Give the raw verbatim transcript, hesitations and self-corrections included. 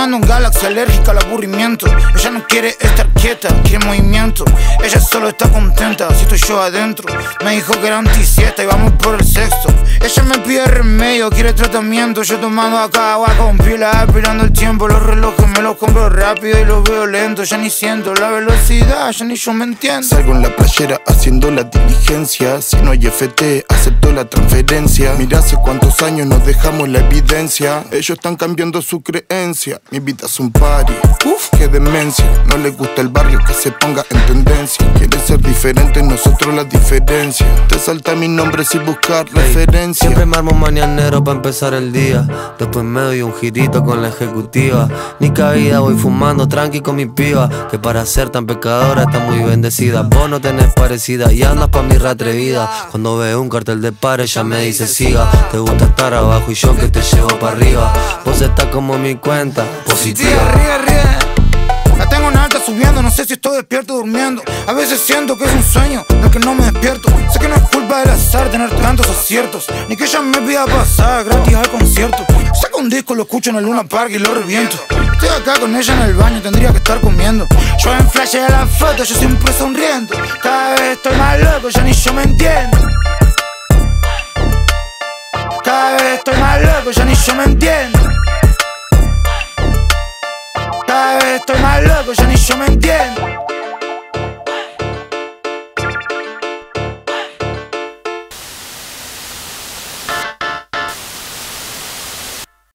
fumando un Galaxy, alérgica al aburrimiento. Ella no quiere estar quieta, quiere movimiento. Ella solo está contenta si estoy yo adentro. Me dijo que era antisiesta y vamos por el sexto. Ella me pide remedio, quiere tratamiento. Yo tomando acá agua con pila, esperando el tiempo. Los relojes me los compro rápido y los veo lento. Ya ni siento la velocidad, ya ni yo me entiendo. Salgo en la playera haciendo la diligencia. Si no hay F T, acepto la transferencia. Mira hace cuántos años nos dejamos la evidencia. Ellos están cambiando su creencia. Mi vida es un party, uff, qué demencia. No les gusta el barrio que se ponga en tendencia. Quiere ser diferente, nosotros la diferencia. Te salta mi nombre sin buscar hey, referencia. Siempre me armo mañanero pa' empezar el día. Después me doy un girito con la ejecutiva. Ni cabida, voy fumando tranqui con mi piba, que para ser tan pecadora está muy bendecida. Vos no tenés parecida y andas pa' mi reatrevida. Cuando veo un cartel de par ella me dice siga. Te gusta estar abajo y yo que te llevo pa' arriba. Vos estás como mi cuenta positiva. Ríe, ríe. La tengo en alta subiendo, no sé si estoy despierto o durmiendo. A veces siento que es un sueño del que no me despierto. Sé que no es culpa del azar tener tantos aciertos, ni que ella me pida pasar gratis al concierto. Saco un disco, lo escucho en el Luna Park y lo reviento. Estoy acá con ella en el baño, tendría que estar comiendo. Yo en flash de la foto, yo siempre sonriendo. Cada vez estoy más loco, ya ni yo me entiendo. Cada vez estoy más loco, ya ni yo me entiendo. Cada vez estoy más loco, ya ni yo me entiendo.